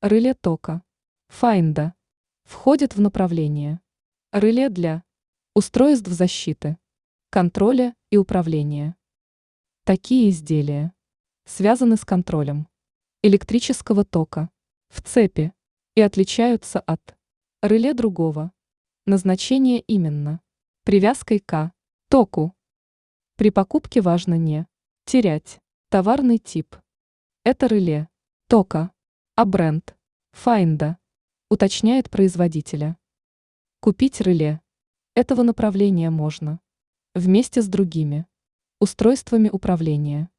Реле тока. Файнда. Входит в направление. Реле для устройств защиты, контроля и управления. Такие изделия связаны с контролем электрического тока в цепи и отличаются от реле другого назначения именно привязкой к току. При покупке важно не терять товарный тип. Это реле тока, а бренд Файнда уточняет производителя. Купить реле этого направления можно вместе с другими устройствами управления.